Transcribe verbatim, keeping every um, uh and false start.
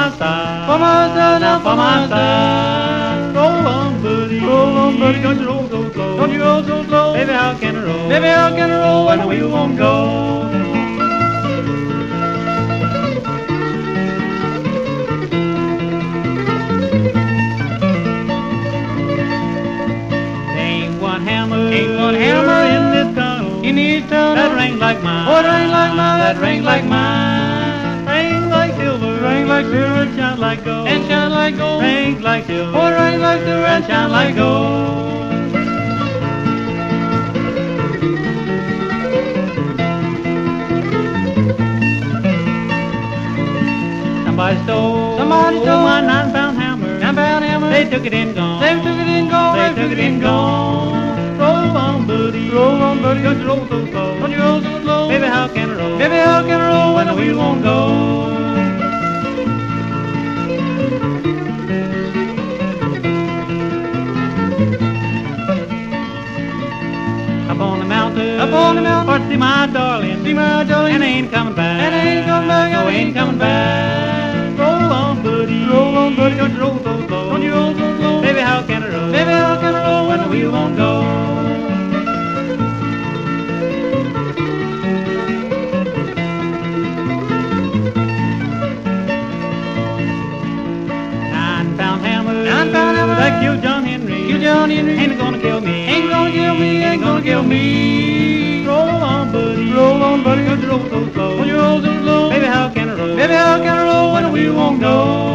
my side, for my side, now now for my side. Roll on, buddy, Roll on, buddy, don't you roll so slow. Don't you roll so slow. Baby, how can I roll? Baby, how can I roll when the wheel won't go? Ain't one hammer, Ain't one hammer in this tunnel, in this tunnel that rings like mine. Oh, that rings like mine. That rings like mine. Rings like silver, Rings like silver. and shine like gold. and shine like gold. Rings like silver, Oh, rain like the and red shine like gold. Somebody stole, Somebody stole my nine-pound hammer. Nine-pound hammer. They took it and gone. They took it and gone. They took it and gone. Roll on, buddy. Roll on, buddy. Don't you roll so slow. Don't you roll so slow. Baby, how can I roll? Baby, how can I roll when the wheel won't go? Up on the mountain, Up on the mountain. or to see my darling, See my darling. and I ain't coming back, And I ain't coming back. no, I ain't coming back. Roll on, buddy, Roll on, buddy. don't you roll so slow, Don't you roll so slow. baby, how can I roll? Baby, how can I roll when the wheel won't go? Nine-pound hammer, Nine-pound hammer. that killed John Henry, Kill John Henry. ain't gonna kill me, Ain't gonna kill me. ain't gonna kill me. Roll on, buddy, Roll on, buddy. don't you roll so slow, Don't you roll so slow. baby, how can I roll? Baby, how can I roll when the wheel won't go?